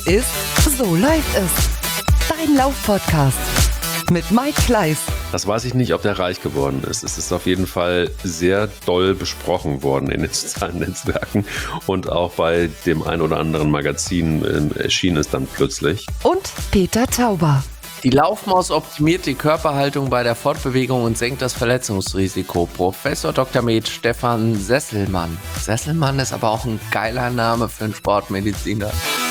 ist So läuft es. Dein Lauf-Podcast mit Mike Kleiss. Das weiß ich nicht, ob der reich geworden ist. Es ist auf jeden Fall sehr doll besprochen worden in den sozialen Netzwerken und auch bei dem ein oder anderen Magazin erschien es dann plötzlich. Und Peter Tauber. Die Laufmaus optimiert die Körperhaltung bei der Fortbewegung und senkt das Verletzungsrisiko. Professor Dr. Med Stefan Sesselmann. Sesselmann ist aber auch ein geiler Name für einen Sportmediziner.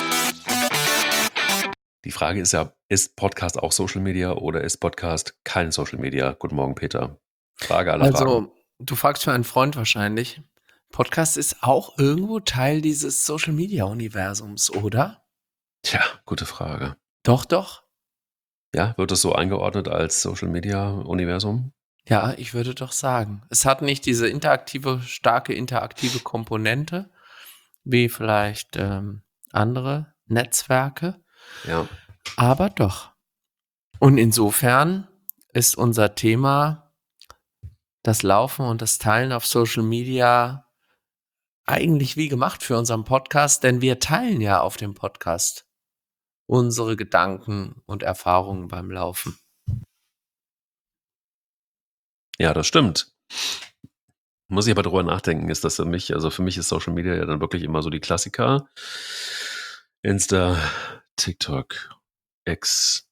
Die Frage ist ja, ist Podcast auch Social Media oder ist Podcast kein Social Media? Guten Morgen, Peter. Frage aller Fragen. Also, du fragst für einen Freund wahrscheinlich. Podcast ist auch irgendwo Teil dieses Social Media Universums, oder? Tja, gute Frage. Doch. Ja, wird es so eingeordnet als Social Media Universum? Ja, ich würde doch sagen. Es hat nicht diese starke interaktive Komponente, wie vielleicht andere Netzwerke. Ja. Aber doch. Und insofern ist unser Thema das Laufen und das Teilen auf Social Media eigentlich wie gemacht für unseren Podcast, denn wir teilen ja auf dem Podcast unsere Gedanken und Erfahrungen beim Laufen. Ja, das stimmt. Muss ich aber drüber nachdenken, ist das für mich ist Social Media ja dann wirklich immer so die Klassiker. Insta, TikTok, X,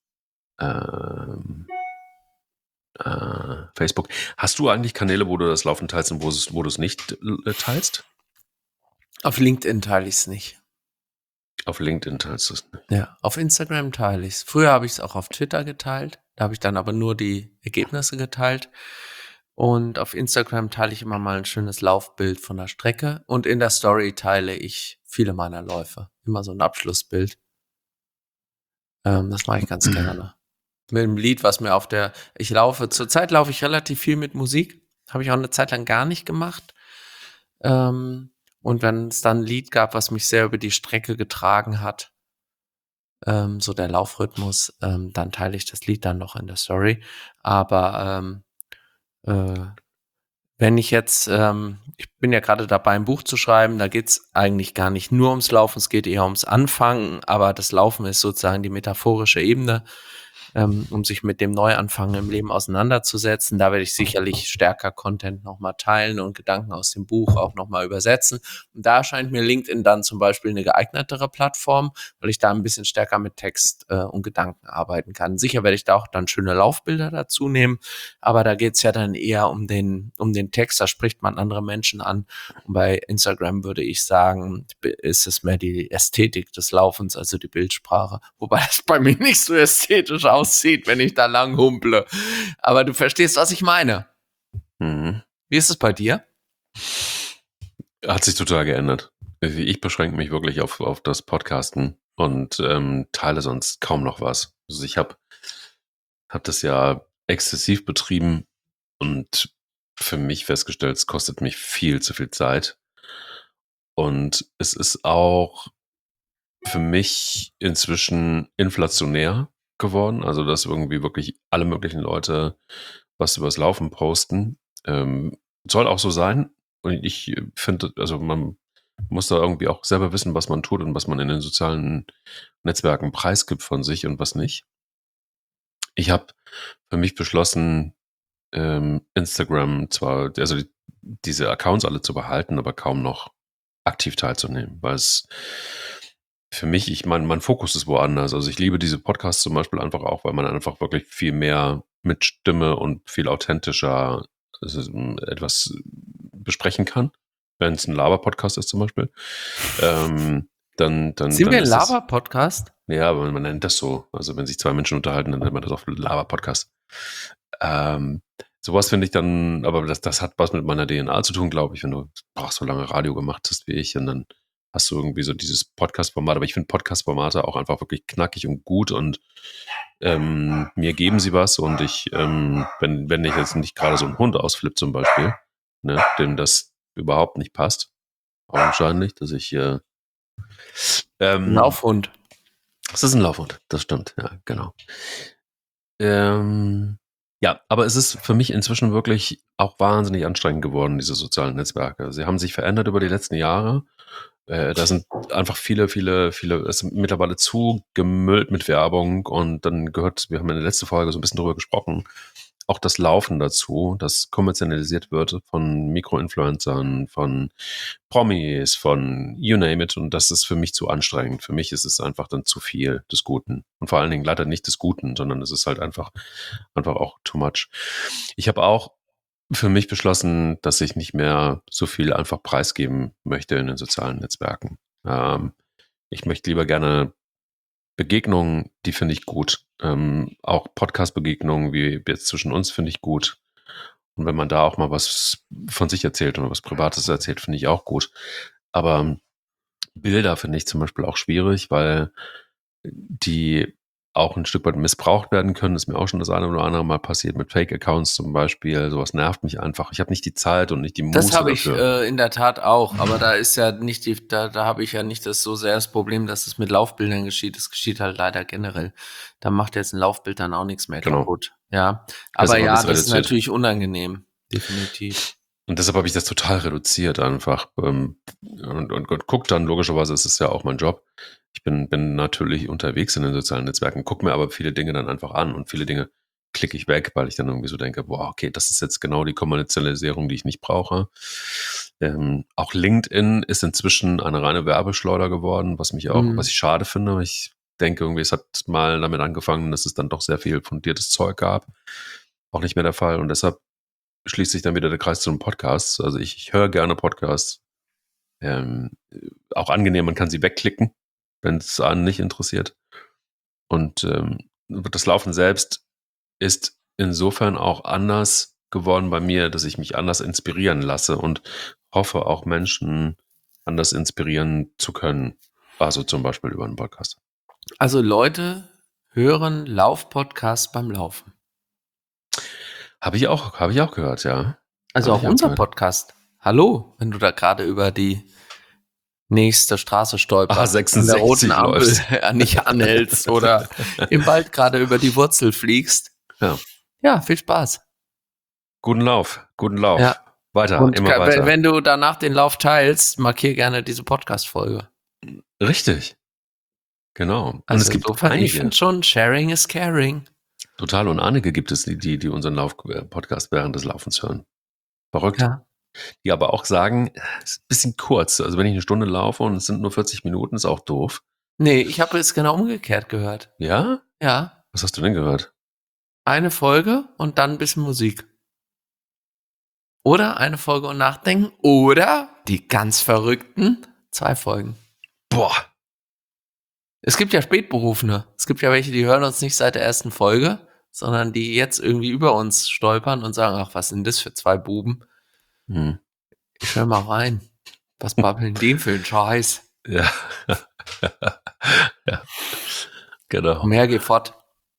Facebook. Hast du eigentlich Kanäle, wo du das Laufen teilst und wo du es nicht teilst? Auf LinkedIn teile ich es nicht. Auf LinkedIn teilst du es nicht. Ja, auf Instagram teile ich es. Früher habe ich es auch auf Twitter geteilt. Da habe ich dann aber nur die Ergebnisse geteilt. Und auf Instagram teile ich immer mal ein schönes Laufbild von der Strecke. Und in der Story teile ich viele meiner Läufe. Immer so ein Abschlussbild. Das mache ich ganz gerne. Mit einem Lied, was mir zurzeit laufe ich relativ viel mit Musik. Habe ich auch eine Zeit lang gar nicht gemacht. Und wenn es dann ein Lied gab, was mich sehr über die Strecke getragen hat, so der Laufrhythmus, dann teile ich das Lied dann noch in der Story. Aber wenn ich jetzt, ich bin ja gerade dabei, ein Buch zu schreiben, da geht's eigentlich gar nicht nur ums Laufen, es geht eher ums Anfangen, aber das Laufen ist sozusagen die metaphorische Ebene, um sich mit dem Neuanfang im Leben auseinanderzusetzen. Da werde ich sicherlich stärker Content nochmal teilen und Gedanken aus dem Buch auch nochmal übersetzen. Und da scheint mir LinkedIn dann zum Beispiel eine geeignetere Plattform, weil ich da ein bisschen stärker mit Text und Gedanken arbeiten kann. Sicher werde ich da auch dann schöne Laufbilder dazu nehmen, aber da geht's ja dann eher um den Text, da spricht man andere Menschen an. Und bei Instagram würde ich sagen, ist es mehr die Ästhetik des Laufens, also die Bildsprache. Wobei das bei mir nicht so ästhetisch aussieht, wenn ich da lang humple. Aber du verstehst, was ich meine. Mhm. Wie ist es bei dir? Hat sich total geändert. Ich beschränke mich wirklich auf das Podcasten und teile sonst kaum noch was. Also ich hab das ja exzessiv betrieben und für mich festgestellt, es kostet mich viel zu viel Zeit. Und es ist auch für mich inzwischen inflationär geworden. Also, dass irgendwie wirklich alle möglichen Leute was übers Laufen posten. Soll auch so sein. Und ich finde, also man muss da irgendwie auch selber wissen, was man tut und was man in den sozialen Netzwerken preisgibt von sich und was nicht. Ich habe für mich beschlossen, Instagram zwar, also diese Accounts alle zu behalten, aber kaum noch aktiv teilzunehmen, weil es für mich, mein Fokus ist woanders. Also ich liebe diese Podcasts zum Beispiel einfach auch, weil man einfach wirklich viel mehr mit Stimme und viel authentischer etwas besprechen kann, wenn es ein Laber-Podcast ist zum Beispiel. Dann Sind wir ein ist es- Laber-Podcast? Ja, aber man nennt das so. Also wenn sich zwei Menschen unterhalten, dann nennt man das auch Laber-Podcast. Sowas finde ich dann, aber das hat was mit meiner DNA zu tun, glaube ich, wenn du auch so lange Radio gemacht hast wie ich und dann hast du irgendwie so dieses Podcast-Format. Aber ich finde Podcast-Formate auch einfach wirklich knackig und gut und mir geben sie was und ich, wenn ich jetzt nicht gerade so einen Hund ausflippe zum Beispiel, ne, dem das überhaupt nicht passt, augenscheinlich, dass ich Laufhund. es ist ein Laufhund, das stimmt, ja, genau. Ja, aber es ist für mich inzwischen wirklich auch wahnsinnig anstrengend geworden, diese sozialen Netzwerke. Sie haben sich verändert über die letzten Jahre. Da sind einfach viele, es sind mittlerweile zugemüllt mit Werbung und dann wir haben in der letzten Folge so ein bisschen drüber gesprochen, auch das Laufen dazu, das kommerzialisiert wird von Mikroinfluencern, von Promis, von you name it, und das ist für mich zu anstrengend. Für mich ist es einfach dann zu viel des Guten und vor allen Dingen leider nicht des Guten, sondern es ist halt einfach auch too much. Ich habe auch für mich beschlossen, dass ich nicht mehr so viel einfach preisgeben möchte in den sozialen Netzwerken. Ich möchte lieber gerne Begegnungen, die finde ich gut. Auch Podcast-Begegnungen wie jetzt zwischen uns finde ich gut. Und wenn man da auch mal was von sich erzählt oder was Privates erzählt, finde ich auch gut. Aber Bilder finde ich zum Beispiel auch schwierig, weil die auch ein Stück weit missbraucht werden können. Das ist mir auch schon das eine oder andere Mal passiert mit Fake-Accounts zum Beispiel. Sowas nervt mich einfach. Ich habe nicht die Zeit und nicht die Das Muße habe ich dafür. in der Tat auch, aber da ist ja nicht da habe ich ja nicht so sehr das Problem, dass es mit Laufbildern geschieht. Es geschieht halt leider generell. Da macht jetzt ein Laufbild dann auch nichts mehr Genau. kaputt. Ja, Das aber ist aber ja, das das ist reduziert. natürlich unangenehm, definitiv. Und deshalb habe ich das total reduziert einfach. Und guck dann, logischerweise ist es ja auch mein Job. Ich bin natürlich unterwegs in den sozialen Netzwerken, gucke mir aber viele Dinge dann einfach an und viele Dinge klicke ich weg, weil ich dann irgendwie so denke, boah, okay, das ist jetzt genau die Kommerzialisierung, die ich nicht brauche. Auch LinkedIn ist inzwischen eine reine Werbeschleuder geworden, was ich schade finde. Ich denke irgendwie, es hat mal damit angefangen, dass es dann doch sehr viel fundiertes Zeug gab. Auch nicht mehr der Fall. Und deshalb schließt sich dann wieder der Kreis zu einem Podcast. Also ich höre gerne Podcasts. Auch angenehm, man kann sie wegklicken, wenn es einen nicht interessiert. Und das Laufen selbst ist insofern auch anders geworden bei mir, dass ich mich anders inspirieren lasse und hoffe, auch Menschen anders inspirieren zu können. Also zum Beispiel über einen Podcast. Also Leute hören Laufpodcasts beim Laufen. Habe ich auch gehört, ja. Also Hab auch ich unser gehört. Podcast. Hallo, wenn du da gerade über die nächste Straße stolperst, an der roten 66 Ampel läufst. nicht anhältst oder im Wald gerade über die Wurzel fliegst. Ja. Ja, viel Spaß. Guten Lauf. Ja. Weiter, Und immer weiter. wenn du danach den Lauf teilst, markier gerne diese Podcast-Folge. Richtig. Genau. Und Also es gibt insofern, ich einige. finde schon, Sharing is Caring. Total. Und einige gibt es, die unseren Podcast während des Laufens hören. Verrückt. Ja. Die aber auch sagen, es ist ein bisschen kurz. Also wenn ich eine Stunde laufe und es sind nur 40 Minuten, ist auch doof. Nee, ich habe es genau umgekehrt gehört. Ja? Ja. Was hast du denn gehört? Eine Folge und dann ein bisschen Musik. Oder eine Folge und nachdenken. Oder die ganz Verrückten, 2 Folgen. Boah. Es gibt ja Spätberufene. Es gibt ja welche, die hören uns nicht seit der ersten Folge, sondern die jetzt irgendwie über uns stolpern und sagen, ach, was sind das für 2 Buben? Hm. Ich höre mal rein. Was babbeln die für einen Scheiß? Ja. Ja. Genau. Komm her, geh fort.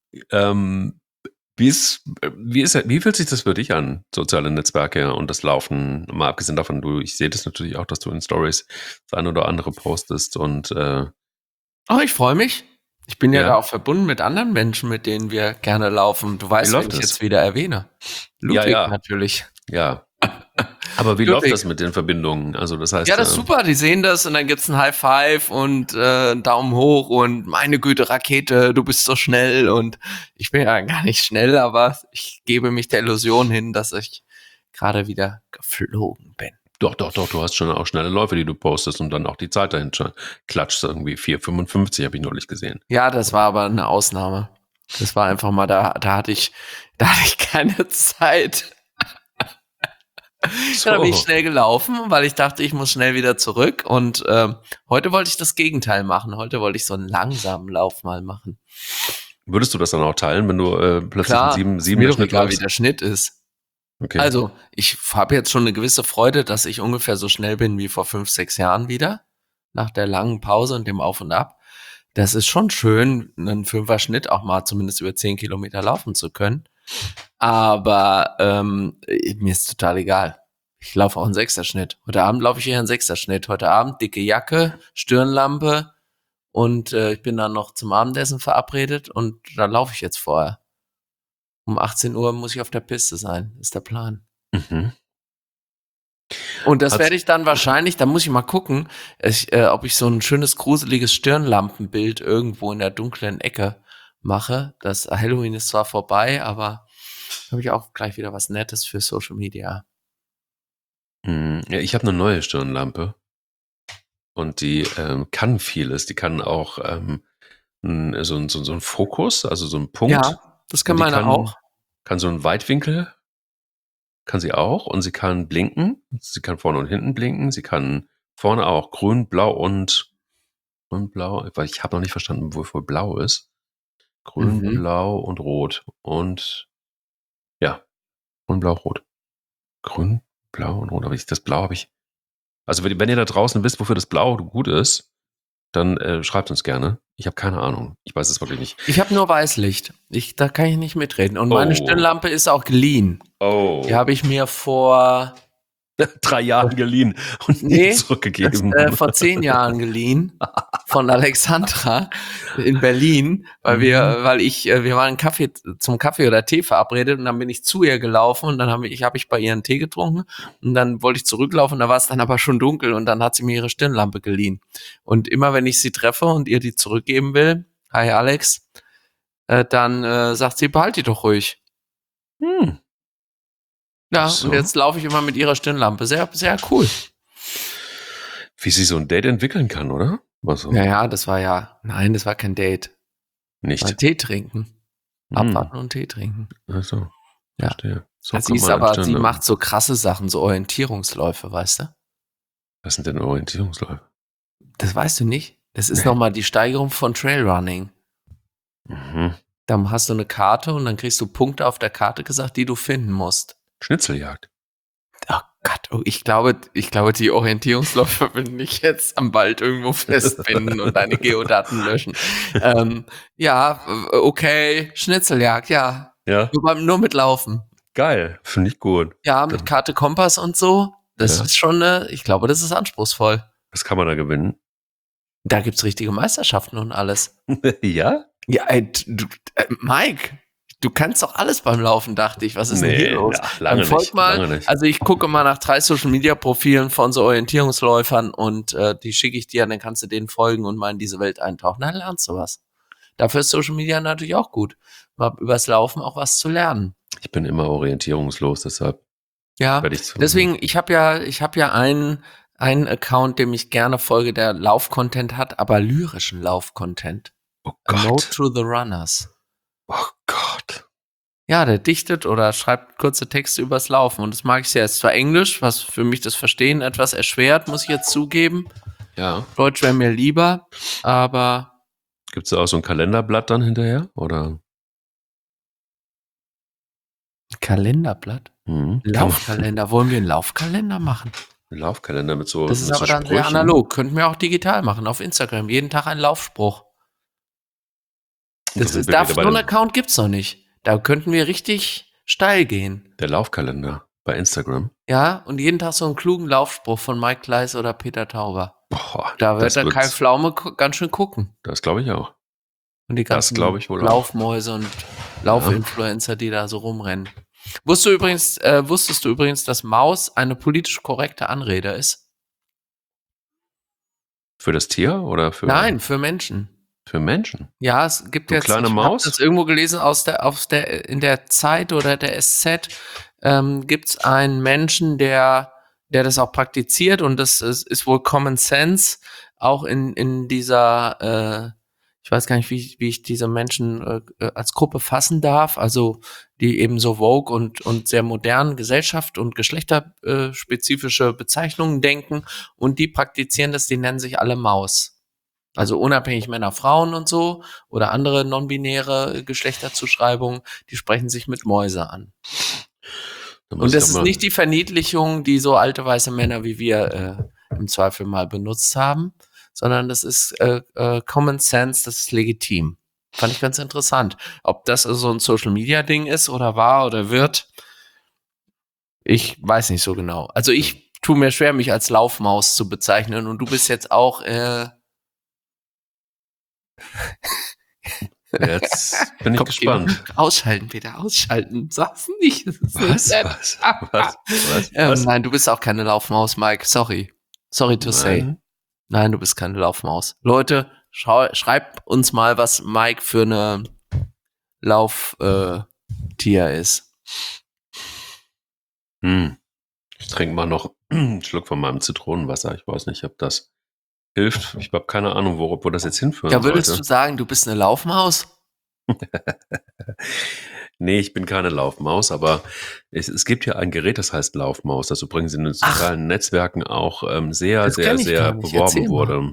Wie fühlt sich das für dich an, soziale Netzwerke und das Laufen? Mal abgesehen davon, ich sehe das natürlich auch, dass du in Stories das eine oder andere postest und Oh, ich freue mich. Ich bin ja Ja. da auch verbunden mit anderen Menschen, mit denen wir gerne laufen. Du weißt, wen läuft ich es? jetzt wieder erwähne. Ludwig Ja. natürlich. Ja. Aber wie Ludwig. läuft das mit den Verbindungen? Also das heißt, Ja, das ist super. Die sehen das und dann gibt's ein High Five und einen Daumen hoch und meine Güte, Rakete, du bist so schnell. Und ich bin ja gar nicht schnell, aber ich gebe mich der Illusion hin, dass ich gerade wieder geflogen bin. Doch, du hast schon auch schnelle Läufe, die du postest und dann auch die Zeit dahinter klatscht. Irgendwie 4,55 habe ich neulich gesehen. Ja, das war aber eine Ausnahme. Das war einfach mal, da hatte ich keine Zeit. So. Da bin ich schnell gelaufen, weil ich dachte, ich muss schnell wieder zurück. Und heute wollte ich das Gegenteil machen. Heute wollte ich so einen langsamen Lauf mal machen. Würdest du das dann auch teilen, wenn du plötzlich Klar, einen ist mir 7er doch Schnitt egal, wie läufst? der Schnitt ist. Okay. Also, ich habe jetzt schon eine gewisse Freude, dass ich ungefähr so schnell bin wie vor 5, 6 Jahren wieder. Nach der langen Pause und dem Auf und Ab. Das ist schon schön, einen 5er Schnitt auch mal zumindest über 10 Kilometer laufen zu können. Aber mir ist total egal. Ich laufe auch einen 6er Schnitt. Heute Abend laufe ich eher einen 6er Schnitt. Heute Abend dicke Jacke, Stirnlampe und ich bin dann noch zum Abendessen verabredet und da laufe ich jetzt vorher. Um 18 Uhr muss ich auf der Piste sein, ist der Plan. Mhm. Und das werde ich dann wahrscheinlich, da muss ich mal gucken, ob ich so ein schönes, gruseliges Stirnlampenbild irgendwo in der dunklen Ecke mache. Das Halloween ist zwar vorbei, aber habe ich auch gleich wieder was Nettes für Social Media. Ja, ich habe eine neue Stirnlampe und die kann vieles. Die kann auch so ein Fokus, also so ein Punkt. Ja, das kann Und die meine auch. Kann so einen Weitwinkel, kann sie auch. Und sie kann blinken. Sie kann vorne und hinten blinken. Sie kann vorne auch grün, blau und blau. Weil ich habe noch nicht verstanden, wofür blau ist. Grün, blau und rot. Und ja, grün, blau, rot. Grün, blau und rot. Aber das Blau habe ich. Also wenn ihr da draußen wisst, wofür das Blau gut ist, dann schreibt uns gerne. Ich habe keine Ahnung. Ich weiß es wirklich nicht. Ich habe nur Weißlicht. Da kann ich nicht mitreden. Und meine Stirnlampe ist auch geliehen. Oh. Die habe ich mir vor 3 Jahren geliehen und zurückgegeben. Vor 10 Jahren geliehen von Alexandra in Berlin, weil wir waren zum Kaffee oder Tee verabredet und dann bin ich zu ihr gelaufen und dann habe ich bei ihr einen Tee getrunken und dann wollte ich zurücklaufen, da war es dann aber schon dunkel und dann hat sie mir ihre Stirnlampe geliehen. Und immer wenn ich sie treffe und ihr die zurückgeben will, hi Alex, dann sagt sie, behalt die doch ruhig. Ja, so. Und jetzt laufe ich immer mit ihrer Stirnlampe. Sehr, sehr cool. Wie sie so ein Date entwickeln kann, oder? So? Das war kein Date. Nicht? War Tee trinken. Abwarten und Tee trinken. Ach so. Ja. Verstehe. So sie macht so krasse Sachen, so Orientierungsläufe, weißt du? Was sind denn Orientierungsläufe? Das weißt du nicht? Das ist nochmal die Steigerung von Trailrunning. Dann hast du eine Karte und dann kriegst du Punkte auf der Karte gesagt, die du finden musst. Schnitzeljagd. Oh Gott, ich glaube, die Orientierungsläufe will ich jetzt am Wald irgendwo festbinden und deine Geodaten löschen. Okay, Schnitzeljagd, ja. Nur mit Laufen. Geil, finde ich gut. Ja, mit Karte, Kompass und so. Das ist schon, ich glaube, das ist anspruchsvoll. Was kann man da gewinnen? Da gibt's richtige Meisterschaften und alles. Ja? Ja, Mike, du kannst doch alles beim Laufen, dachte ich. Was ist denn hier los? Lange nicht. Also ich gucke mal nach 3 Social-Media-Profilen von so Orientierungsläufern und die schicke ich dir, dann kannst du denen folgen und mal in diese Welt eintauchen. Dann lernst du was. Dafür ist Social Media natürlich auch gut, mal übers Laufen auch was zu lernen. Ich bin immer orientierungslos, deshalb. Ja, deswegen, ich habe ja einen Account, dem ich gerne folge, der Lauf-Content hat, aber lyrischen Lauf-Content. Oh Gott. A Note to the Runners. Oh Gott. Ja, der dichtet oder schreibt kurze Texte übers Laufen. Und das mag ich sehr. Es ist zwar Englisch, was für mich das Verstehen etwas erschwert, muss ich jetzt zugeben. Ja. Deutsch wäre mir lieber, aber... Gibt es da auch so ein Kalenderblatt dann hinterher, oder? Kalenderblatt? Laufkalender. Wollen wir einen Laufkalender machen? Ein Laufkalender mit so. Das ist aber dann sehr analog. Könnten wir auch digital machen, auf Instagram. Jeden Tag ein Laufspruch. So einen Account gibt's noch nicht. Da könnten wir richtig steil gehen. Der Laufkalender bei Instagram. Ja, und jeden Tag so einen klugen Laufspruch von Mike Kleiss oder Peter Tauber. Boah, da wird der Kai Pflaume ganz schön gucken. Das glaube ich auch. Und die ganzen Laufmäuse und Laufinfluencer, die da so rumrennen. Wusstest du übrigens, dass Maus eine politisch korrekte Anrede ist? Für das Tier oder für? Nein, für Menschen. Für Menschen? Ja, es gibt jetzt, kleine Maus? Ich habe das irgendwo gelesen in der Zeit oder der SZ, gibt's einen Menschen, der das auch praktiziert und das ist wohl Common Sense, auch in dieser, ich weiß gar nicht, wie ich diese Menschen als Gruppe fassen darf, also die eben so woke und sehr modern Gesellschaft und geschlechterspezifische Bezeichnungen denken und die praktizieren das, die nennen sich alle Maus. Also unabhängig Männer, Frauen und so oder andere non-binäre Geschlechterzuschreibungen, die sprechen sich mit Mäuse an. Und das ist nicht die Verniedlichung, die so alte weiße Männer wie wir im Zweifel mal benutzt haben, sondern das ist Common Sense, das ist legitim. Fand ich ganz interessant. Ob das so ein Social-Media-Ding ist oder war oder wird, ich weiß nicht so genau. Also ich tue mir schwer, mich als Laufmaus zu bezeichnen und du bist jetzt auch Jetzt bin ich Komm, gespannt. Ausschalten, Peter, ausschalten. Sag's nicht. Das ist Was? nett. Was? Nein, du bist auch keine Laufmaus, Mike. Sorry. Sorry to say. Nein. Nein, du bist keine Laufmaus. Leute, schreibt uns mal, was Mike für eine Lauftier ist. Ich trinke mal noch einen Schluck von meinem Zitronenwasser. Ich weiß nicht, ob das hilft. Ich habe keine Ahnung, wo das jetzt hinführen Ja, würdest sollte. du sagen, du bist eine Laufmaus? Nee, ich bin keine Laufmaus, aber es gibt ja ein Gerät, das heißt Laufmaus, das übrigens in den sozialen Netzwerken auch sehr, das sehr, kenn ich sehr gar nicht. beworben Erzähl mal. wurde.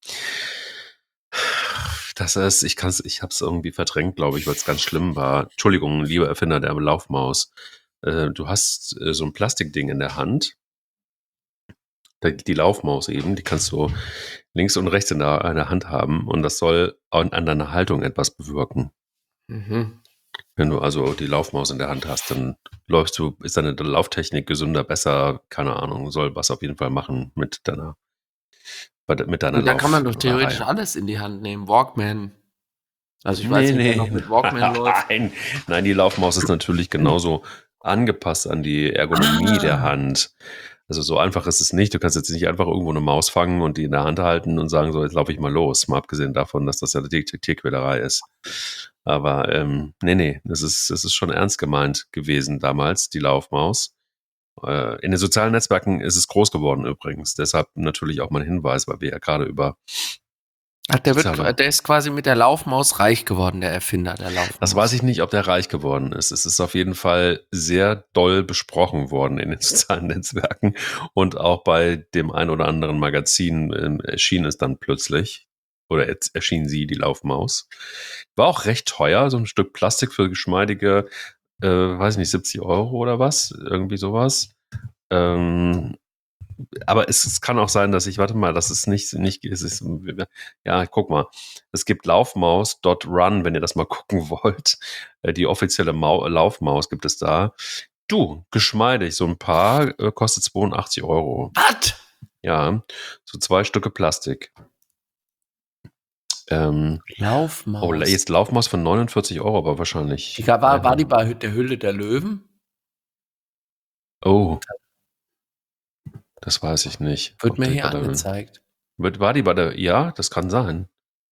Das heißt, ich habe es irgendwie verdrängt, glaube ich, weil es ganz schlimm war. Entschuldigung, lieber Erfinder der Laufmaus. Du hast so ein Plastikding in der Hand. Die Laufmaus eben, die kannst du links und rechts in der Hand haben und das soll an deiner Haltung etwas bewirken. Mhm. Wenn du also die Laufmaus in der Hand hast, dann ist deine Lauftechnik gesünder, besser, keine Ahnung, soll was auf jeden Fall machen mit deiner Und da kann man doch Laufreihe. theoretisch alles in die Hand nehmen. Walkman. Also ich weiß nicht, wer noch mit Walkman läuft. Nein, die Laufmaus ist natürlich genauso angepasst an die Ergonomie der Hand. Also so einfach ist es nicht. Du kannst jetzt nicht einfach irgendwo eine Maus fangen und die in der Hand halten und sagen, so, jetzt laufe ich mal los. Mal abgesehen davon, dass das ja eine Tierquälerei ist. Aber nee, das ist schon ernst gemeint gewesen damals, die Laufmaus. In den sozialen Netzwerken ist es groß geworden übrigens. Deshalb natürlich auch mein Hinweis, weil wir ja gerade über Ach, der ist quasi mit der Laufmaus reich geworden, der Erfinder der Laufmaus. Das weiß ich nicht, ob der reich geworden ist. Es ist auf jeden Fall sehr doll besprochen worden in den sozialen Netzwerken und auch bei dem ein oder anderen Magazin erschien es dann plötzlich oder jetzt erschien sie, die Laufmaus. War auch recht teuer, so ein Stück Plastik für geschmeidige, weiß ich nicht, 70 € oder was, irgendwie sowas. Aber es kann auch sein, dass das ist nicht, es ist, ja, guck mal, es gibt Laufmaus.run, wenn ihr das mal gucken wollt. Die offizielle Laufmaus gibt es da. Du, geschmeidig, so ein Paar kostet 82 €. Was? Ja, so 2 Stücke Plastik. Laufmaus. Oh, jetzt Laufmaus von 49 €, aber wahrscheinlich. War die bei der Höhle der Löwen? Oh. Das weiß ich nicht. Wird mir hier angezeigt. War die bei der, ja, das kann sein.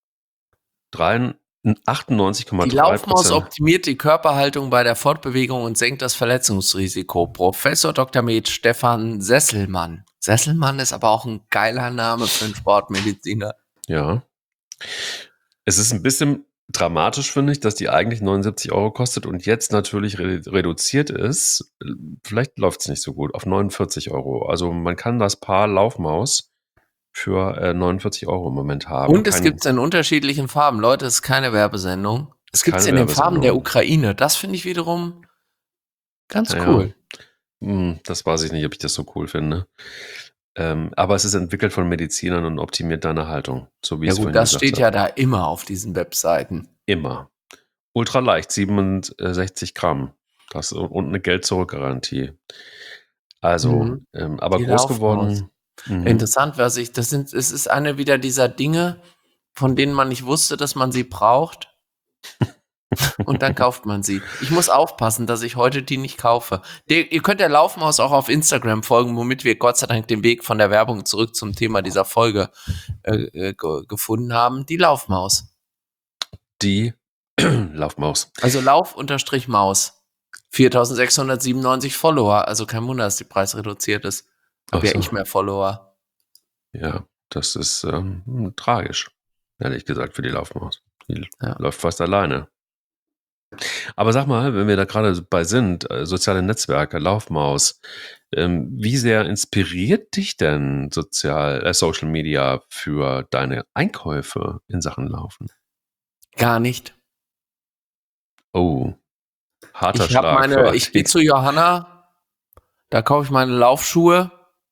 98,3%. Die Laufmaus optimiert die Körperhaltung bei der Fortbewegung und senkt das Verletzungsrisiko. Professor Dr. Med Stefan Sesselmann. Sesselmann ist aber auch ein geiler Name für einen Sportmediziner. Ja. Es ist ein bisschen dramatisch, finde ich, dass die eigentlich 79 € kostet und jetzt natürlich reduziert ist. Vielleicht läuft es nicht so gut, auf 49 €. Also man kann das Paar Laufmaus für 49 € im Moment haben. Und es gibt es in unterschiedlichen Farben. Leute, es ist keine Werbesendung. Es gibt es in den Farben der Ukraine. Das finde ich wiederum ganz cool. Das weiß ich nicht, ob ich das so cool finde. Aber es ist entwickelt von Medizinern und optimiert deine Haltung. So wie Ja es gut, das steht ja da immer auf diesen Webseiten. Immer. Ultra leicht, 67 Gramm. Und eine Geld-Zurück-Garantie. Also, aber Die groß Laufmaus. geworden. Interessant, es ist eine wieder dieser Dinge, von denen man nicht wusste, dass man sie braucht. Und dann kauft man sie. Ich muss aufpassen, dass ich heute die nicht kaufe. Ihr könnt der Laufmaus auch auf Instagram folgen, womit wir Gott sei Dank den Weg von der Werbung zurück zum Thema dieser Folge gefunden haben. Die Laufmaus. Die Laufmaus. Also Lauf-Maus. 4.697 Follower. Also kein Wunder, dass die Preis reduziert ist. Hab ja ich mehr Follower. Ja, das ist tragisch. Ehrlich gesagt, für die Laufmaus. Die läuft fast alleine. Aber sag mal, wenn wir da gerade bei sind, soziale Netzwerke, Laufmaus, wie sehr inspiriert dich denn Social Media für deine Einkäufe in Sachen Laufen? Gar nicht. Oh, harter Schlag. Ich gehe zu Johanna, da kaufe ich meine Laufschuhe.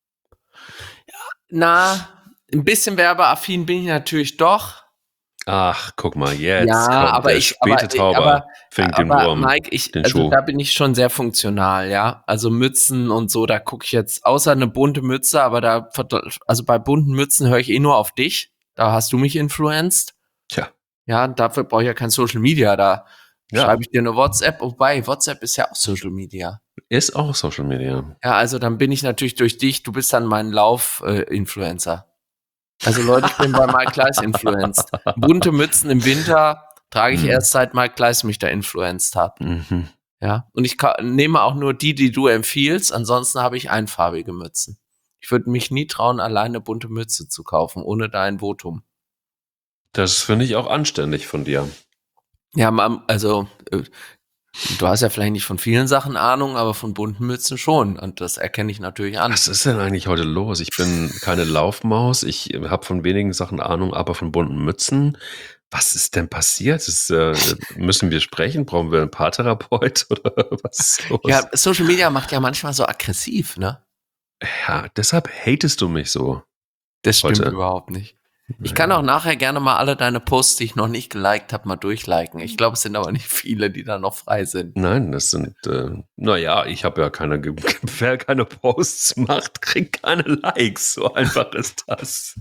Ja, ein bisschen werbeaffin bin ich natürlich doch. Ach, guck mal, jetzt kommt der späte Tauber, fängt den Wurm, Mike, da bin ich schon sehr funktional, ja. Also Mützen und so, da gucke ich jetzt, außer eine bunte Mütze, aber also bei bunten Mützen höre ich nur auf dich. Da hast du mich influenced. Tja. Ja, dafür brauche ich ja kein Social Media. Da Ja. schreibe ich dir eine WhatsApp. Wobei, WhatsApp ist ja auch Social Media. Ist auch Social Media. Ja, also dann bin ich natürlich durch dich, du bist dann mein Lauf-Influencer. Also Leute, ich bin bei Mike Kleiss influenced. Bunte Mützen im Winter trage ich erst seit Mike Kleiss mich da influenced hat. Mhm. Ja, und ich nehme auch nur die du empfiehlst, ansonsten habe ich einfarbige Mützen. Ich würde mich nie trauen, alleine bunte Mütze zu kaufen, ohne dein Votum. Das finde ich auch anständig von dir. Ja, also du hast ja vielleicht nicht von vielen Sachen Ahnung, aber von bunten Mützen schon. Und das erkenne ich natürlich an. Was ist denn eigentlich heute los? Ich bin keine Laufmaus. Ich habe von wenigen Sachen Ahnung, aber von bunten Mützen. Was ist denn passiert? Müssen wir sprechen? Brauchen wir einen Paartherapeut oder was ist los? Ja, Social Media macht ja manchmal so aggressiv, ne? Ja, deshalb hatest du mich so. Das stimmt Heute. überhaupt nicht. Ich kann auch nachher gerne mal alle deine Posts, die ich noch nicht geliked habe, mal durchliken. Ich glaube, es sind aber nicht viele, die da noch frei sind. Nein, das sind, naja, ich habe ja wer keine Posts macht, kriegt keine Likes. So einfach ist das.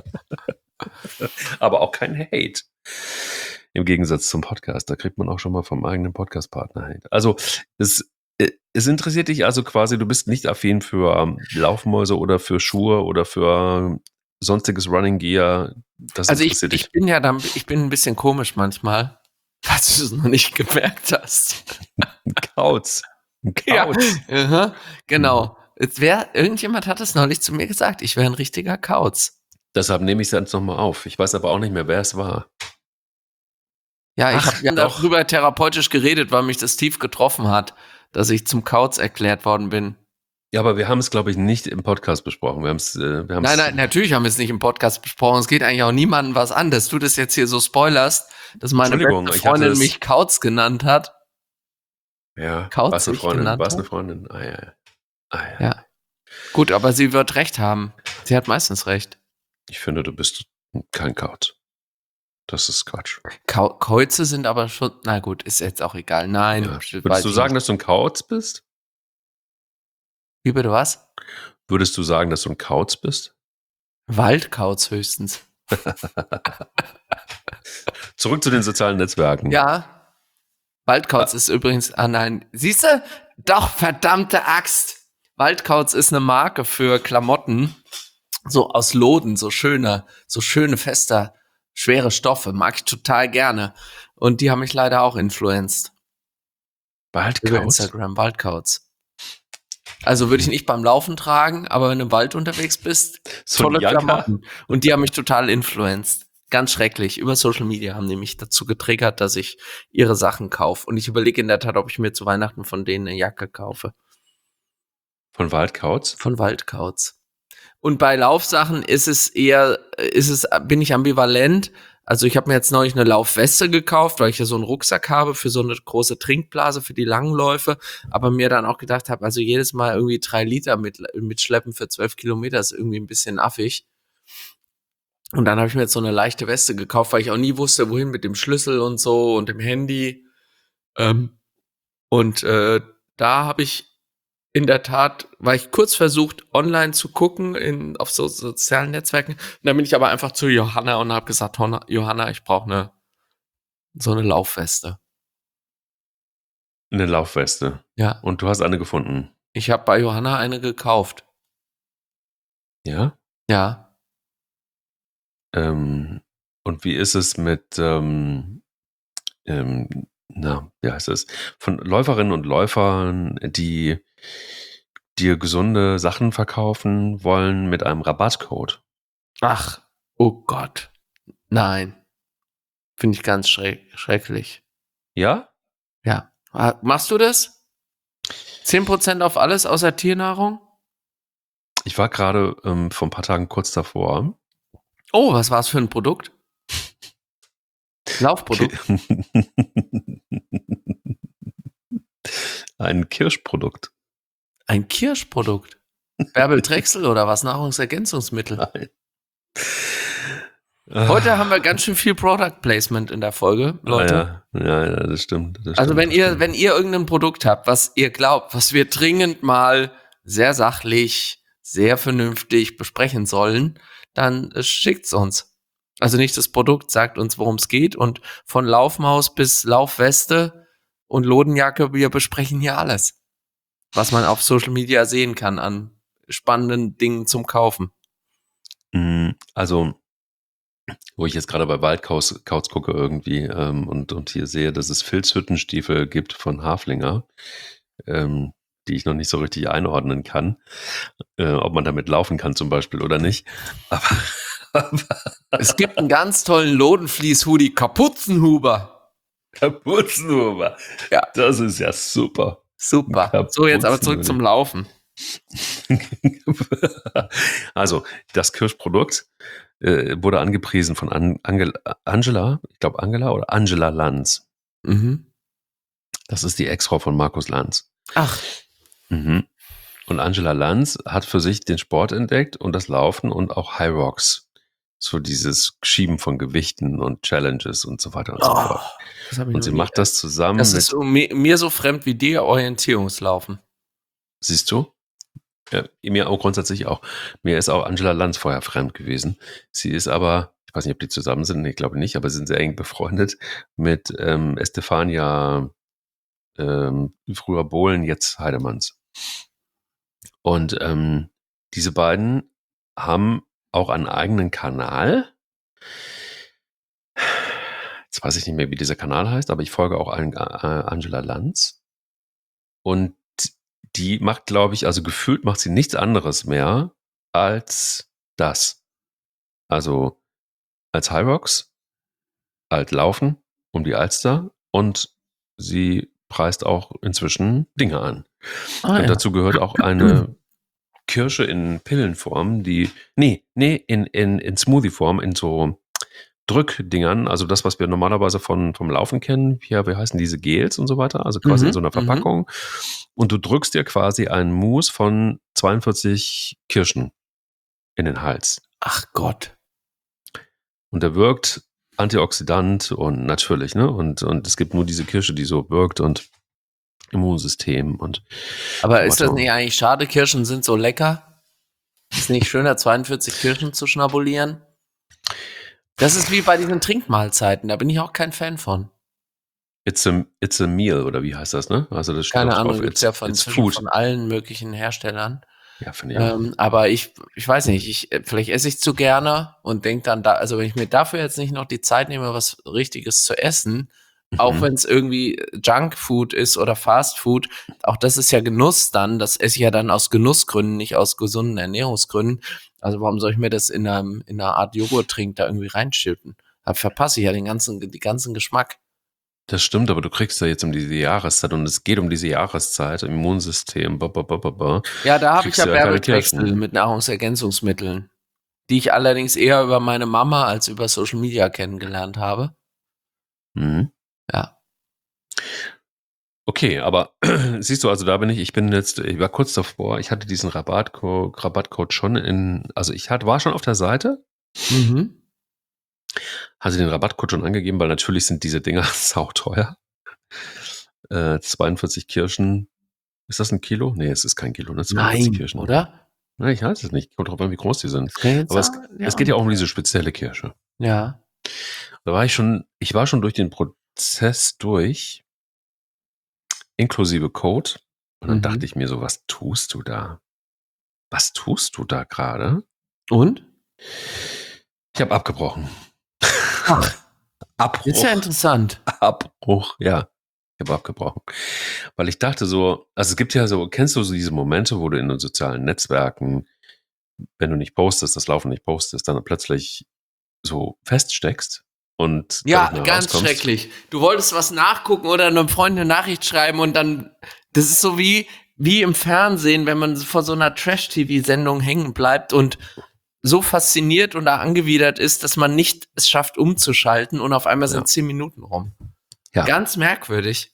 Aber auch kein Hate. Im Gegensatz zum Podcast, da kriegt man auch schon mal vom eigenen Podcast-Partner Hate. Also es interessiert dich also quasi, du bist nicht affin für Laufmäuse oder für Schuhe oder für sonstiges Running Gear. Das Also interessiert dich. ich bin ein bisschen komisch manchmal, falls du es noch nicht gemerkt hast. Ein Kauz. Ja, genau. Irgendjemand hat es neulich zu mir gesagt, ich wäre ein richtiger Kauz. Deshalb nehme ich es jetzt nochmal auf. Ich weiß aber auch nicht mehr, wer es war. Ja, ich Ach, habe doch. darüber therapeutisch geredet, weil mich das tief getroffen hat, dass ich zum Kauz erklärt worden bin. Ja, aber wir haben es, glaube ich, nicht im Podcast besprochen. Nein, natürlich haben wir es nicht im Podcast besprochen. Es geht eigentlich auch niemandem was an, dass du das jetzt hier so spoilerst, dass meine Entschuldigung, beste ich hatte Freundin es- mich Kauz genannt hat. Ja, Kauzig was eine Freundin, genannt was eine hat? Freundin. Ah, ja. Ja. Gut, aber sie wird recht haben. Sie hat meistens recht. Ich finde, du bist kein Kauz. Das ist Quatsch. Käuze sind aber schon, na gut, ist jetzt auch egal. Nein. Ja. weiß Würdest du ich sagen, nicht. dass du ein Kauz bist? Wie bitte was? Würdest du sagen, dass du ein Kauz bist? Waldkauz höchstens. Zurück zu den sozialen Netzwerken. Ja. Waldkauz ist übrigens, nein. Siehst du? Doch, verdammte Axt. Waldkauz ist eine Marke für Klamotten. So aus Loden, so schöne, fester, schwere Stoffe. Mag ich total gerne. Und die haben mich leider auch influenced. Über Waldkauz? Instagram, Waldkauz. Also würde ich nicht beim Laufen tragen, aber wenn du im Wald unterwegs bist, So tolle ein Janker? Klamotten. Und die haben mich total influenced. Ganz schrecklich. Über Social Media haben die mich dazu getriggert, dass ich ihre Sachen kaufe. Und ich überlege in der Tat, ob ich mir zu Weihnachten von denen eine Jacke kaufe. Von Waldkauz? Von Waldkauz. Und bei Laufsachen bin ich ambivalent. Also ich habe mir jetzt neulich eine Laufweste gekauft, weil ich ja so einen Rucksack habe für so eine große Trinkblase für die langen Läufe, aber mir dann auch gedacht habe, also jedes Mal irgendwie 3 Liter mitschleppen für 12 Kilometer ist irgendwie ein bisschen affig. Und dann habe ich mir jetzt so eine leichte Weste gekauft, weil ich auch nie wusste, wohin mit dem Schlüssel und so und dem Handy. Da habe ich in der Tat, war ich kurz versucht, online zu gucken auf so sozialen Netzwerken. Und dann bin ich aber einfach zu Johanna und habe gesagt, Johanna, ich brauche so eine Laufweste. Eine Laufweste. Ja, Und du hast eine gefunden. ich habe bei Johanna eine gekauft. Ja? Ja, Und wie ist es mit, wie heißt es? Von Läuferinnen und Läufern, die dir gesunde Sachen verkaufen wollen mit einem Rabattcode? ach, oh Gott, nein. Finde ich ganz schrecklich. Ja? Ja, machst du das? 10% auf alles außer Tiernahrung? Ich war gerade vor ein paar Tagen kurz davor. Oh, was war es für ein Produkt? Laufprodukt? Ein Kirschprodukt. Ein Kirschprodukt? Bärbel Drechsel oder was? Nahrungsergänzungsmittel? Nein. Heute haben wir ganz schön viel Product Placement in der Folge, Leute. Ja, das stimmt. Also wenn ihr irgendein Produkt habt, was ihr glaubt, was wir dringend mal sehr sachlich, sehr vernünftig besprechen sollen, dann schickt's uns. Also nicht das Produkt sagt uns, worum es geht. Und von Laufmaus bis Laufweste und Lodenjacke, wir besprechen hier alles, was man auf Social Media sehen kann an spannenden Dingen zum Kaufen. Also, wo ich jetzt gerade bei Waldkauz gucke irgendwie und hier sehe, dass es Filzhüttenstiefel gibt von Haflinger, die ich noch nicht so richtig einordnen kann, ob man damit laufen kann zum Beispiel oder nicht. Aber Es gibt einen ganz tollen Lodenfleece-Hoodie, Kapuzenhuber. Kapuzenhuber. Ja. Das ist ja super. Super. So, jetzt aber zurück zum Laufen. Also, das Kirschprodukt wurde angepriesen von Angela, ich glaube Angela Lanz. Mhm. Das ist die Ex-Frau von Markus Lanz. Ach. Mhm. Und Angela Lanz hat für sich den Sport entdeckt und das Laufen und auch High Rocks. So dieses Schieben von Gewichten und Challenges und so weiter und so fort. Und sie macht das zusammen das ist mir so fremd wie dir Orientierungslaufen. Siehst du? Ja, mir auch grundsätzlich auch. Mir ist auch Angela Lanz vorher fremd gewesen. Sie ist aber, ich weiß nicht, ob die zusammen sind, ich glaube nicht, aber sie sind sehr eng befreundet mit Estefania, früher Bohlen, jetzt Heidemanns. Und diese beiden haben auch einen eigenen Kanal. Jetzt weiß ich nicht mehr, wie dieser Kanal heißt, aber ich folge auch Angela Lanz. Und die macht, glaube ich, also gefühlt macht sie nichts anderes mehr als das. Also als High Rocks, als Laufen um die Alster und sie preist auch inzwischen Dinge an. Und dazu gehört auch eine Kirsche in Pillenform, in Smoothie-Form, in so Drückdingern, also das, was wir normalerweise vom Laufen kennen. Hier, wie heißen diese Gels und so weiter? Also quasi in so einer Verpackung. Und du drückst dir quasi einen Mousse von 42 Kirschen in den Hals. Ach Gott. Und der wirkt Antioxidant und natürlich, ne? Und es gibt nur diese Kirsche, die so wirkt und Immunsystem und. Aber so ist das weiter. nicht eigentlich schade? Kirschen sind so lecker. Ist nicht schöner, 42 Kirschen zu schnabulieren? Das ist wie bei diesen Trinkmahlzeiten. Da bin ich auch kein Fan von. It's a meal, oder wie heißt das, ne? Also das steht Keine auch Ahnung, drauf. gibt's ja It's food. von allen möglichen Herstellern. Ja, finde ich auch. Aber ich weiß nicht, vielleicht esse ich zu gerne und denke dann da, also wenn ich mir dafür jetzt nicht noch die Zeit nehme, was Richtiges zu essen, auch wenn es irgendwie Junkfood ist oder Fastfood, auch das ist ja Genuss dann, das esse ich ja dann aus Genussgründen, nicht aus gesunden Ernährungsgründen. Also warum soll ich mir das in einer Art Joghurttrink da irgendwie reinschütten? Da verpasse ich ja den ganzen Geschmack. Das stimmt, aber du kriegst ja jetzt um diese Jahreszeit und es geht um diese Jahreszeit, Immunsystem, Ja, da habe ich ja kriegst du ja keine Werbetrechsel Kirschen. mit Nahrungsergänzungsmitteln, die ich allerdings eher über meine Mama als über Social Media kennengelernt habe. Mhm. Ja. Okay, aber siehst du, also ich war kurz davor, ich hatte diesen Rabattcode schon war schon auf der Seite, Mhm. hatte den Rabattcode schon angegeben, weil natürlich sind diese Dinger sauteuer. 42 Kirschen, ist das ein Kilo? Nee, es ist kein Kilo, ne? 42 Nein, Kirschen. oder? Na, ich weiß es nicht, kommt drauf an, wie groß die sind. Das kann ich jetzt Aber sagen. es geht ja auch um diese spezielle Kirsche. Ja. Ich war schon durch den Prozess durch, inklusive Code. Und dann dachte ich mir so, was tust du da? Was tust du da gerade? Und? Ich habe abgebrochen. Ach, Abbruch. ist ja interessant. Abbruch, ja. Ich habe abgebrochen. Weil ich dachte so, also es gibt ja so, kennst du so diese Momente, wo du in den sozialen Netzwerken, wenn du nicht postest, das Laufen nicht postest, dann plötzlich so feststeckst und Ja, da nicht mehr ganz rauskommst? schrecklich. Du wolltest was nachgucken oder einem Freund eine Nachricht schreiben und dann, das ist so wie im Fernsehen, wenn man vor so einer Trash-TV-Sendung hängen bleibt und so fasziniert und da angewidert ist, dass man nicht es schafft, umzuschalten und auf einmal sind 10 Minuten rum. Ja. Ganz merkwürdig.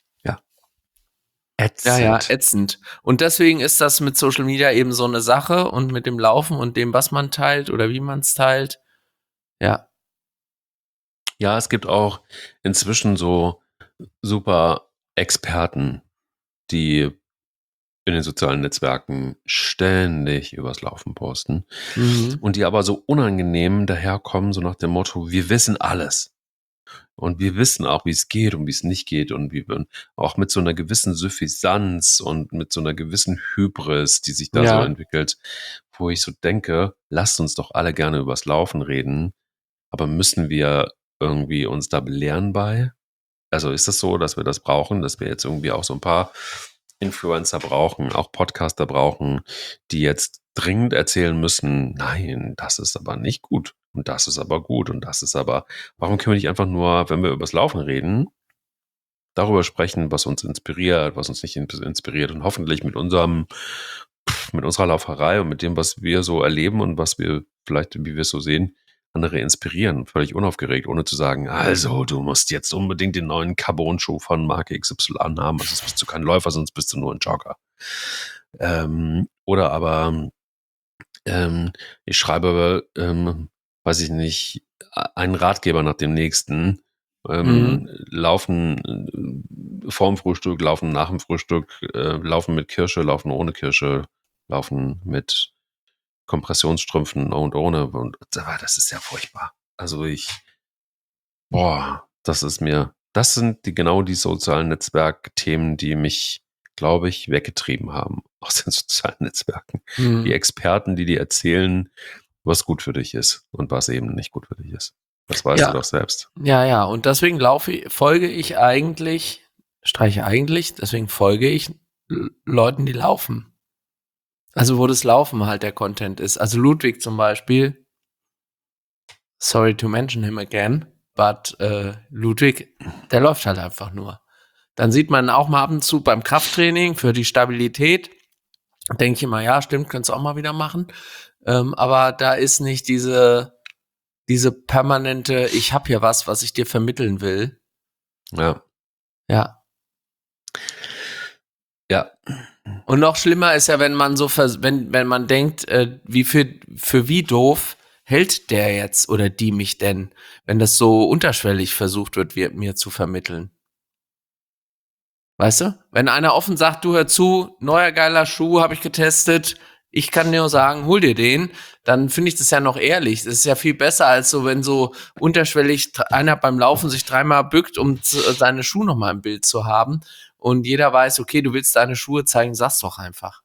Ätzend. Ja, ätzend. Und deswegen ist das mit Social Media eben so eine Sache und mit dem Laufen und dem, was man teilt oder wie man es teilt. Ja. Ja, es gibt auch inzwischen so super Experten, die in den sozialen Netzwerken ständig übers Laufen posten und die aber so unangenehm daherkommen, so nach dem Motto, wir wissen alles. Und wir wissen auch, wie es geht und wie es nicht geht und wie wir auch mit so einer gewissen Suffisanz und mit so einer gewissen Hybris, die sich da so entwickelt, wo ich so denke, lasst uns doch alle gerne übers Laufen reden, aber müssen wir irgendwie uns da belehren bei? Also ist das so, dass wir das brauchen, dass wir jetzt irgendwie auch so ein paar Influencer brauchen, auch Podcaster brauchen, die jetzt dringend erzählen müssen, nein, das ist aber nicht gut und das ist aber gut und das ist aber, warum können wir nicht einfach nur, wenn wir übers Laufen reden, darüber sprechen, was uns inspiriert, was uns nicht inspiriert und hoffentlich mit unserer Lauferei und mit dem, was wir so erleben und was wir vielleicht, wie wir es so sehen, andere inspirieren, völlig unaufgeregt, ohne zu sagen, also du musst jetzt unbedingt den neuen Carbon-Schuh von Marke XY haben, sonst bist du kein Läufer, sonst bist du nur ein Jogger. Oder aber ich schreibe, weiß ich nicht, einen Ratgeber nach dem nächsten, laufen vorm Frühstück, laufen nach dem Frühstück, laufen mit Kirsche, laufen ohne Kirsche, laufen mit Kompressionsstrümpfen und ohne. Und das ist ja furchtbar. Also das sind genau die sozialen Netzwerkthemen, die mich, glaube ich, weggetrieben haben aus den sozialen Netzwerken. Die Experten, die dir erzählen, was gut für dich ist und was eben nicht gut für dich ist. Das weißt du doch selbst. Ja. Und deswegen folge ich Leuten, die laufen. Also wo das Laufen halt der Content ist. Also Ludwig zum Beispiel, sorry to mention him again, but Ludwig, der läuft halt einfach nur. Dann sieht man auch mal ab und zu beim Krafttraining für die Stabilität, denke ich immer, ja, stimmt, könntest du auch mal wieder machen. Aber da ist nicht diese permanente, ich habe hier was ich dir vermitteln will. Ja. Und noch schlimmer ist ja, wenn man so, wenn man denkt, wie für wie doof hält der jetzt oder die mich denn, wenn das so unterschwellig versucht wird, mir zu vermitteln. Weißt du? Wenn einer offen sagt, du hör zu, neuer geiler Schuh, habe ich getestet, ich kann dir nur sagen, hol dir den, dann finde ich das ja noch ehrlich. Das ist ja viel besser, als so, wenn so unterschwellig einer beim Laufen sich 3-mal bückt, um seine Schuhe nochmal im Bild zu haben. Und jeder weiß, okay, du willst deine Schuhe zeigen, sag's doch einfach.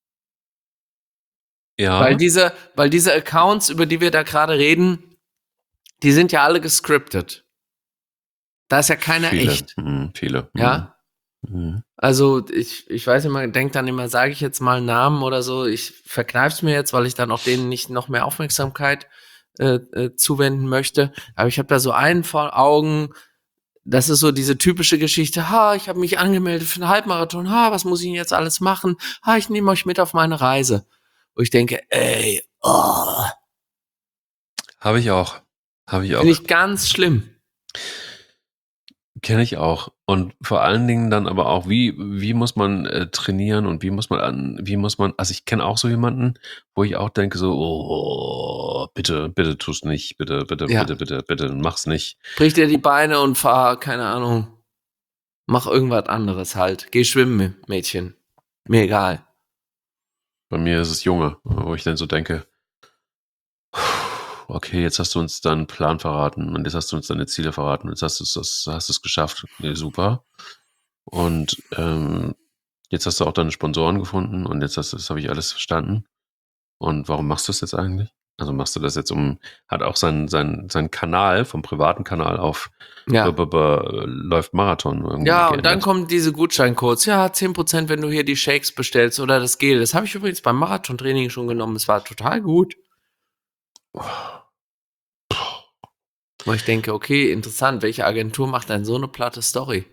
Ja. Weil diese Accounts, über die wir da gerade reden, die sind ja alle gescriptet. Da ist ja keiner echt. Viele. Ja? Also ich weiß immer, denke dann immer, sage ich jetzt mal einen Namen oder so, ich verkneif's mir jetzt, weil ich dann auch denen nicht noch mehr Aufmerksamkeit zuwenden möchte. Aber ich habe da so einen vor Augen, das ist so diese typische Geschichte, ich habe mich angemeldet für einen Halbmarathon, was muss ich denn jetzt alles machen? Ich nehme euch mit auf meine Reise. Wo ich denke, Habe ich auch. Finde ich ganz schlimm. Kenne ich auch. Und vor allen Dingen dann aber auch, wie muss man trainieren und wie muss man, also ich kenne auch so jemanden, wo ich auch denke so, bitte tust nicht, bitte, mach's nicht. Brich dir die Beine und fahr, keine Ahnung, mach irgendwas anderes halt. Geh schwimmen, Mädchen. Mir egal. Bei mir ist es Junge, wo ich dann so denke, okay, jetzt hast du uns deinen Plan verraten und jetzt hast du uns deine Ziele verraten und jetzt hast du es geschafft. Nee, super. Und jetzt hast du auch deine Sponsoren gefunden und jetzt das habe ich alles verstanden. Und warum machst du es jetzt eigentlich? Also machst du das jetzt hat auch seinen Kanal, vom privaten Kanal auf läuft Marathon irgendwie. Ja, und dann kommen diese Gutscheincodes. Ja, 10%, wenn du hier die Shakes bestellst oder das Gel. Das habe ich übrigens beim Marathontraining schon genommen. Es war total gut. Wo ich denke, okay, interessant, welche Agentur macht denn so eine platte Story?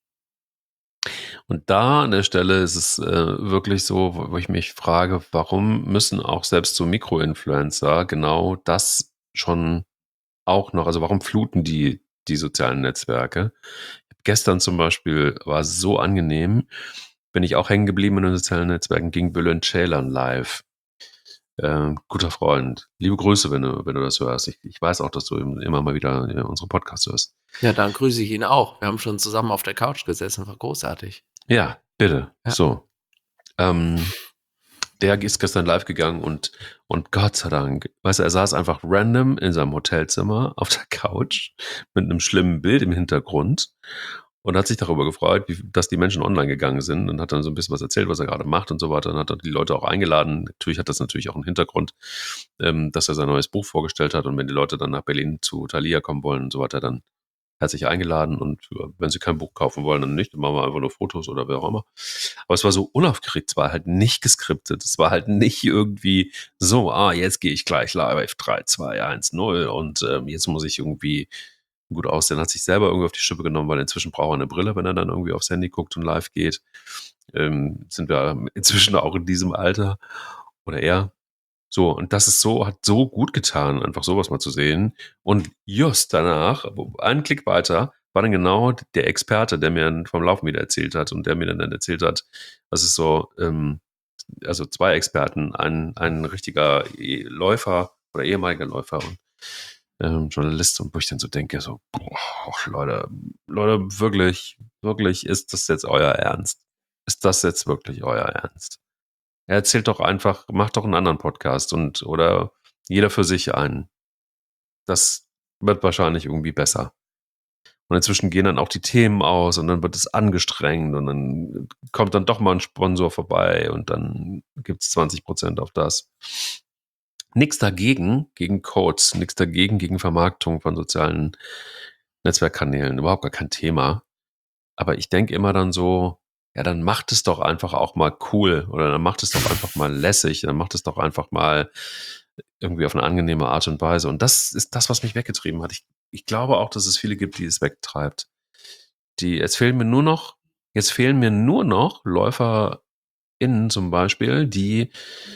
Und da an der Stelle ist es wirklich so, wo ich mich frage, warum müssen auch selbst so Mikroinfluencer genau das schon auch noch, also warum fluten die sozialen Netzwerke? Gestern zum Beispiel war es so angenehm, bin ich auch hängen geblieben in den sozialen Netzwerken, ging Bülent Ceylan live. Guter Freund. Liebe Grüße, wenn du das hörst. Ich weiß auch, dass du immer mal wieder unsere Podcasts hörst. Ja, dann grüße ich ihn auch. Wir haben schon zusammen auf der Couch gesessen, war großartig. Ja, bitte. Ja. So. Der ist gestern live gegangen und Gott sei Dank, weißt du, er saß einfach random in seinem Hotelzimmer auf der Couch mit einem schlimmen Bild im Hintergrund und hat sich darüber gefreut, dass die Menschen online gegangen sind und hat dann so ein bisschen was erzählt, was er gerade macht und so weiter. Und hat dann die Leute auch eingeladen. Natürlich hat das natürlich auch einen Hintergrund, dass er sein neues Buch vorgestellt hat und wenn die Leute dann nach Berlin zu Thalia kommen wollen und so weiter, dann herzlich eingeladen und wenn sie kein Buch kaufen wollen, dann nicht, dann machen wir einfach nur Fotos oder wer auch immer. Aber es war so unaufgeregt, es war halt nicht geskriptet, es war halt nicht irgendwie so, jetzt gehe ich gleich live, 3, 2, 1, 0 und jetzt muss ich irgendwie gut aussehen, hat sich selber irgendwie auf die Schippe genommen, weil inzwischen braucht er eine Brille, wenn er dann irgendwie aufs Handy guckt und live geht. Sind wir inzwischen auch in diesem Alter oder er. So, und das ist so, hat so gut getan, einfach sowas mal zu sehen. Und just danach, einen Klick weiter, war dann genau der Experte, der mir vom Laufen wieder erzählt hat und der mir dann erzählt hat, was ist so, also 2 Experten, ein richtiger Läufer oder ehemaliger Läufer und Journalist und wo ich dann so denke, so, boah, Leute, wirklich, ist das jetzt euer Ernst? Ist das jetzt wirklich euer Ernst? Er erzählt doch einfach, macht doch einen anderen Podcast oder jeder für sich einen. Das wird wahrscheinlich irgendwie besser. Und inzwischen gehen dann auch die Themen aus und dann wird es angestrengt und dann kommt dann doch mal ein Sponsor vorbei und dann gibt es 20% auf das. Nichts dagegen, gegen Codes, nichts dagegen, gegen Vermarktung von sozialen Netzwerkkanälen, überhaupt gar kein Thema. Aber ich denke immer dann so, ja, dann macht es doch einfach auch mal cool oder dann macht es doch einfach mal lässig, dann macht es doch einfach mal irgendwie auf eine angenehme Art und Weise. Und das ist das, was mich weggetrieben hat. Ich glaube auch, dass es viele gibt, die es wegtreibt. Jetzt fehlen mir nur noch LäuferInnen zum Beispiel, die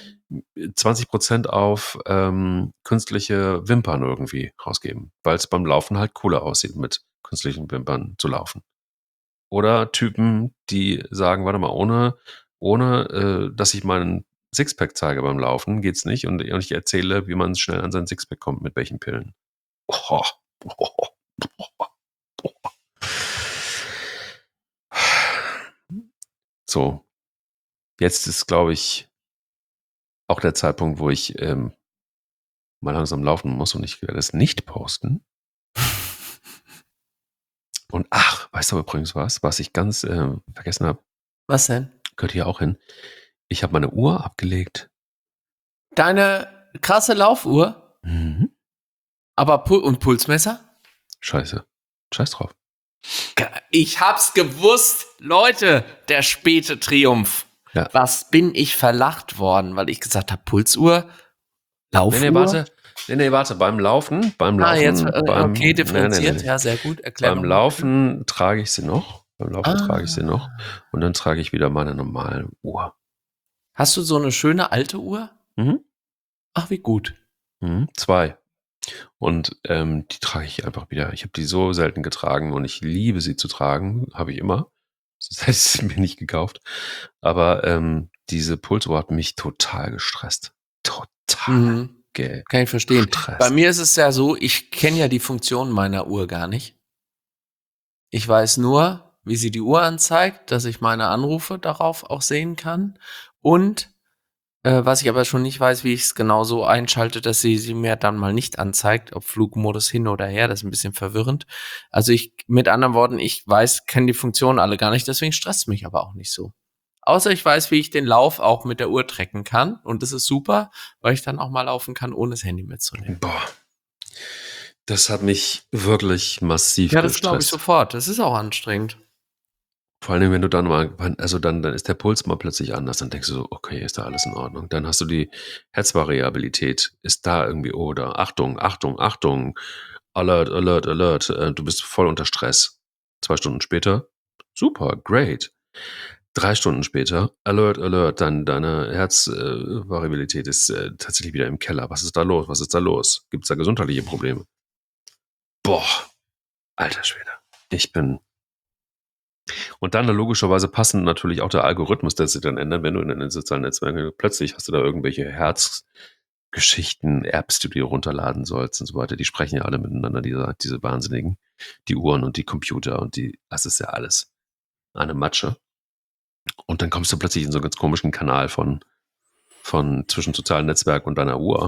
20% auf künstliche Wimpern irgendwie rausgeben, weil es beim Laufen halt cooler aussieht, mit künstlichen Wimpern zu laufen. Oder Typen, die sagen, warte mal, ohne dass ich meinen Sixpack zeige beim Laufen, geht's nicht. Und ich erzähle, wie man schnell an seinen Sixpack kommt, mit welchen Pillen. Oh, oh, oh. So, jetzt ist, glaube ich, auch der Zeitpunkt, wo ich mal langsam laufen muss und ich werde es nicht posten. Und weißt du übrigens was ich ganz vergessen habe? Was denn? Gehört hier auch hin. Ich habe meine Uhr abgelegt. Deine krasse Laufuhr? Mhm. Aber und Pulsmesser? Scheiße. Scheiß drauf. Ich hab's gewusst. Leute, der späte Triumph. Ja. Was bin ich verlacht worden, weil ich gesagt habe, Pulsuhr, Laufuhr? Nee, warte, beim Laufen, okay, differenziert, nee. Ja, sehr gut. Erklär beim Laufen trage ich sie noch. Und dann trage ich wieder meine normale Uhr. Hast du so eine schöne alte Uhr? Mhm. Ach, wie gut. 2. Und die trage ich einfach wieder. Ich habe die so selten getragen und ich liebe sie zu tragen. Habe ich immer. Sonst hätte ich sie mir nicht gekauft. Aber diese Pulsuhr hat mich total gestresst. Total. Kann ich verstehen. Gestresst. Bei mir ist es ja so, ich kenne ja die Funktion meiner Uhr gar nicht. Ich weiß nur, wie sie die Uhr anzeigt, dass ich meine Anrufe darauf auch sehen kann. Und was ich aber schon nicht weiß, wie ich es genau so einschalte, dass sie mir dann mal nicht anzeigt, ob Flugmodus hin oder her, das ist ein bisschen verwirrend. Also mit anderen Worten, ich kenne die Funktionen alle gar nicht, deswegen stresst es mich aber auch nicht so. Außer ich weiß, wie ich den Lauf auch mit der Uhr tracken kann und das ist super, weil ich dann auch mal laufen kann, ohne das Handy mitzunehmen. Boah, das hat mich wirklich massiv gestresst. Ja, das glaube ich sofort, das ist auch anstrengend. Vor allem, wenn du dann mal, also dann ist der Puls mal plötzlich anders, dann denkst du so, okay, ist da alles in Ordnung. Dann hast du die Herzvariabilität, ist da irgendwie, oder Achtung, Alert, du bist voll unter Stress. 2 Stunden später, super, great. 3 Stunden später, Alert, dann deine Herzvariabilität ist tatsächlich wieder im Keller. Was ist da los? Gibt es da gesundheitliche Probleme? Boah, alter Schwede. Und dann logischerweise passend natürlich auch der Algorithmus, der sich dann ändert, wenn du in den sozialen Netzwerken plötzlich hast du da irgendwelche Herzgeschichten, Apps, die du dir runterladen sollst und so weiter. Die sprechen ja alle miteinander, diese Wahnsinnigen, die Uhren und die Computer und das ist ja alles eine Matsche. Und dann kommst du plötzlich in so einen ganz komischen Kanal von zwischen sozialen Netzwerk und deiner Uhr.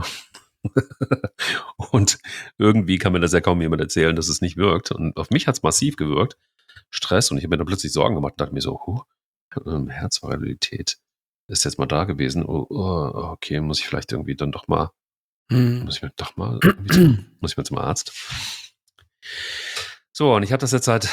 Und irgendwie kann mir das ja kaum jemand erzählen, dass es nicht wirkt. Und auf mich hat es massiv gewirkt. Stress. Und ich habe mir dann plötzlich Sorgen gemacht und dachte mir so, Herzvariabilität ist jetzt mal da gewesen. Okay, muss ich vielleicht irgendwie dann doch mal, muss ich mir zum Arzt. So, und ich habe das jetzt seit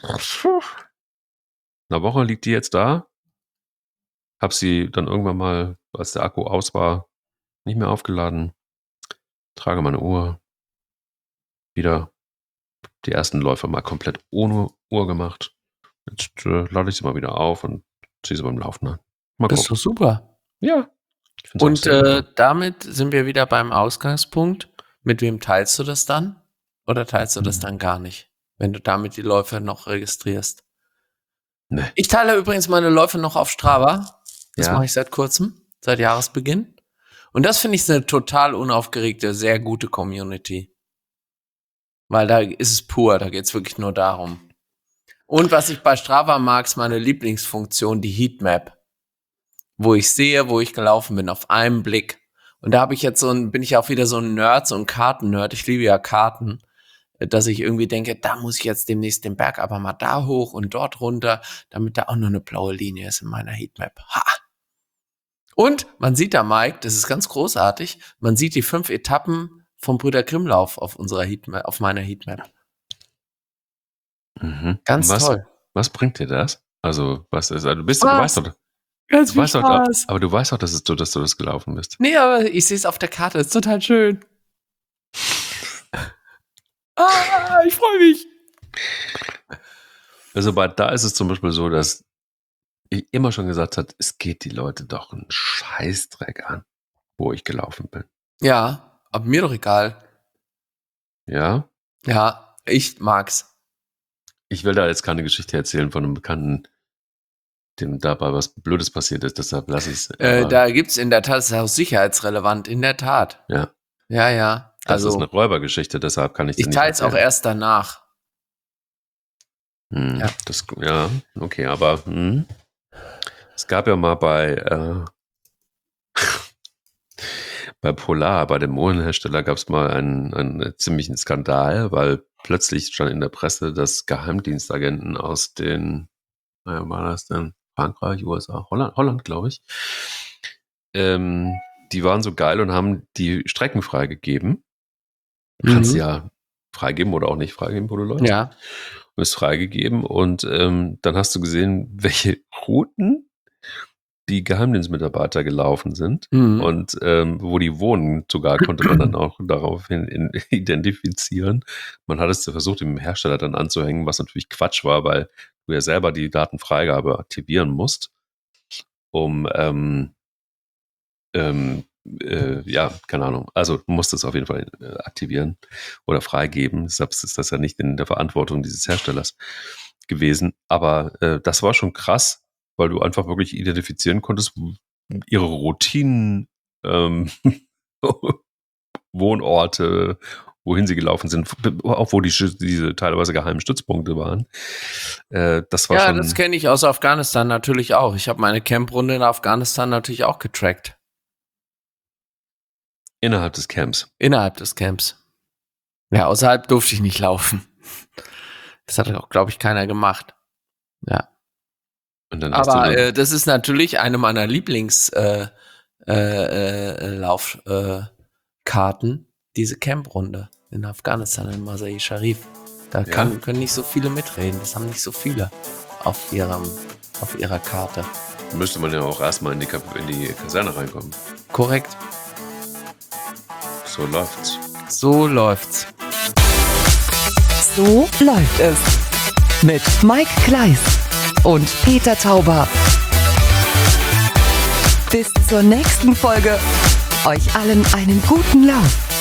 einer Woche liegt die jetzt da. Hab sie dann irgendwann mal, als der Akku aus war, nicht mehr aufgeladen. Trage meine Uhr. Wieder die ersten Läufe mal komplett ohne Uhr gemacht. Jetzt lade ich sie mal wieder auf und ziehe sie beim Laufen an. Mal Das ist doch super. Ja. Und damit sind wir wieder beim Ausgangspunkt. Mit wem teilst du das dann? Oder teilst du das dann gar nicht, wenn du damit die Läufe noch registrierst? Nee. Ich teile übrigens meine Läufe noch auf Strava. Das mache ich seit kurzem, seit Jahresbeginn. Und das finde ich eine total unaufgeregte, sehr gute Community. Weil da ist es pur, da geht es wirklich nur darum. Und was ich bei Strava mag, ist meine Lieblingsfunktion, die Heatmap. Wo ich sehe, wo ich gelaufen bin, auf einen Blick. Und da habe ich jetzt bin ich auch wieder so ein Nerd, so ein Karten-Nerd. Ich liebe ja Karten. Dass ich irgendwie denke, da muss ich jetzt demnächst den Berg aber mal da hoch und dort runter, damit da auch noch eine blaue Linie ist in meiner Heatmap. Ha! Und man sieht da, Mike, das ist ganz großartig, man sieht die 5 Etappen vom Brüder Grimm-Lauf auf unserer Heatmap, auf meiner Heatmap. Mhm. Ganz toll. Was bringt dir das? Also, du weißt doch, Ganz viel Spaß. aber du weißt doch, dass du das gelaufen bist. Nee, aber ich sehe es auf der Karte, das ist total schön. Ich freue mich. Also da ist es zum Beispiel so, dass ich immer schon gesagt habe, es geht die Leute doch einen Scheißdreck an, wo ich gelaufen bin. Ja, aber mir doch egal. Ja? Ja, ich mag's. Ich will da jetzt keine Geschichte erzählen von einem Bekannten, dem dabei was Blödes passiert ist, deshalb lasse ich es. Da gibt's in der Tat, das ist auch sicherheitsrelevant, in der Tat. Ja. Ja. Das ist eine Räubergeschichte, deshalb kann ich Ich teile es auch erst danach. Ja. Okay, aber es gab ja mal bei Polar, bei dem Mohrenhersteller, gab es mal einen ziemlichen Skandal, weil plötzlich stand in der Presse, dass Geheimdienstagenten aus den, war das denn Frankreich, USA, Holland, glaube ich, die waren so geil und haben die Strecken freigegeben. Kannst ja freigeben oder auch nicht freigeben, wo du läufst. Ja. Ist freigegeben und dann hast du gesehen, welche Routen die Geheimdienstmitarbeiter gelaufen sind und wo die wohnen. Sogar konnte man dann auch daraufhin identifizieren. Man hat es versucht, dem Hersteller dann anzuhängen, was natürlich Quatsch war, weil du ja selber die Datenfreigabe aktivieren musst, um keine Ahnung. Also du musst es auf jeden Fall aktivieren oder freigeben. Deshalb ist das ja nicht in der Verantwortung dieses Herstellers gewesen. Aber das war schon krass, weil du einfach wirklich identifizieren konntest, ihre Routinen, Wohnorte, wohin sie gelaufen sind, auch wo diese teilweise geheimen Stützpunkte waren. Das war schon. Ja, das kenne ich aus Afghanistan natürlich auch. Ich habe meine Camprunde in Afghanistan natürlich auch getrackt. Innerhalb des Camps. Innerhalb des Camps. Ja, außerhalb durfte ich nicht laufen. Das hat auch, glaube ich, keiner gemacht. Ja. Und dann aber das ist natürlich eine meiner Lieblings-Laufkarten, diese Camprunde in Afghanistan, in Masai Sharif. Da können nicht so viele mitreden. Das haben nicht so viele auf ihrer Karte. Müsste man ja auch erstmal in die Kaserne reinkommen. Korrekt. So läuft's. So läuft's. So läuft es. Mit Mike Kleiss und Peter Tauber. Bis zur nächsten Folge. Euch allen einen guten Lauf.